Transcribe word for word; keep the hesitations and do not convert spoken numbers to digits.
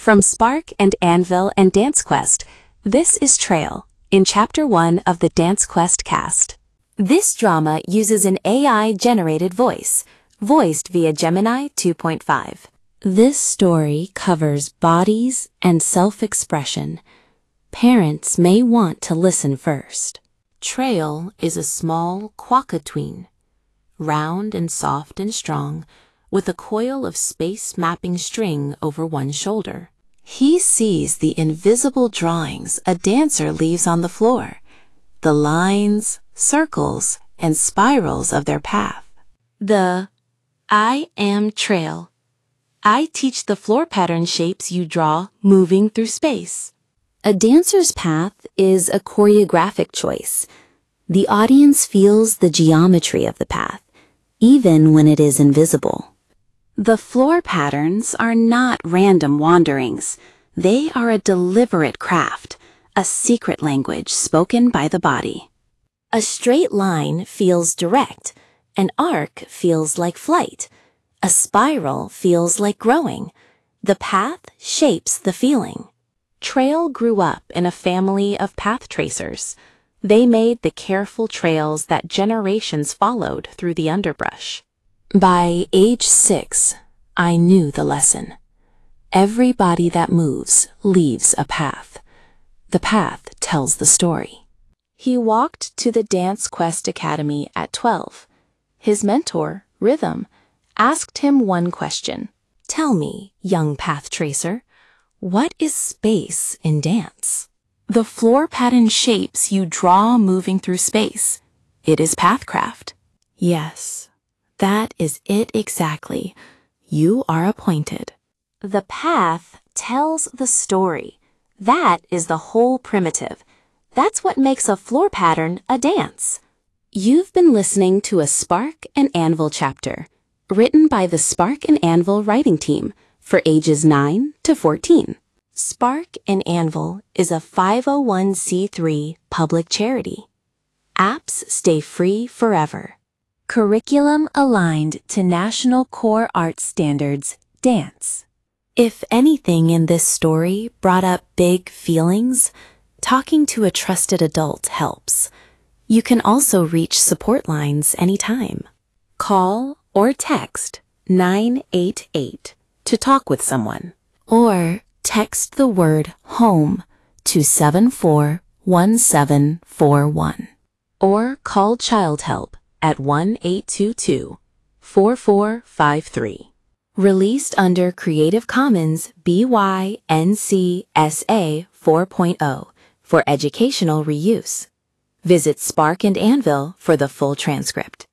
From Spark and Anvil and Dance Quest, this is Trail, in Chapter one of the Dance Quest cast. This drama uses an A I-generated voice, voiced via Gemini two point five. This story covers bodies and self-expression. Parents may want to listen first. Trail is a small quackatween, round and soft and strong, with a coil of space-mapping string over one shoulder. He sees the invisible drawings a dancer leaves on the floor, the lines, circles, and spirals of their path. The I am Trail. I teach the floor pattern shapes you draw moving through space. A dancer's path is a choreographic choice. The audience feels the geometry of the path, even when it is invisible. The floor patterns are not random wanderings. They are a deliberate craft, a secret language spoken by the body. A straight line feels direct. An arc feels like flight. A spiral feels like growing. The path shapes the feeling. Trail grew up in a family of path tracers. They made the careful trails that generations followed through the underbrush. By age six, I knew the lesson. Every body that moves leaves a path. The path tells the story. He walked to the Dance Quest Academy at twelve. His mentor, Rhythm, asked him one question. Tell me, young path tracer, what is space in dance? The floor pattern shapes you draw moving through space. It is pathcraft. Yes, that is it exactly. You are appointed. The path tells the story. That is the whole primitive. That's what makes a floor pattern a dance. You've been listening to a Spark and Anvil chapter, written by the Spark and Anvil writing team for ages nine to fourteen. Spark and Anvil is a five oh one c three public charity. Apps stay free forever. Curriculum aligned to National Core Arts Standards, Dance. If anything in this story brought up big feelings, talking to a trusted adult helps. You can also reach support lines anytime. Call or text nine eight eight to talk with someone, or text the word HOME to seven four one seven four one. Or call Child Help at one eight two two, four four five three. Released under Creative Commons B Y N C S A four point oh for educational reuse. Visit Spark and Anvil for the full transcript.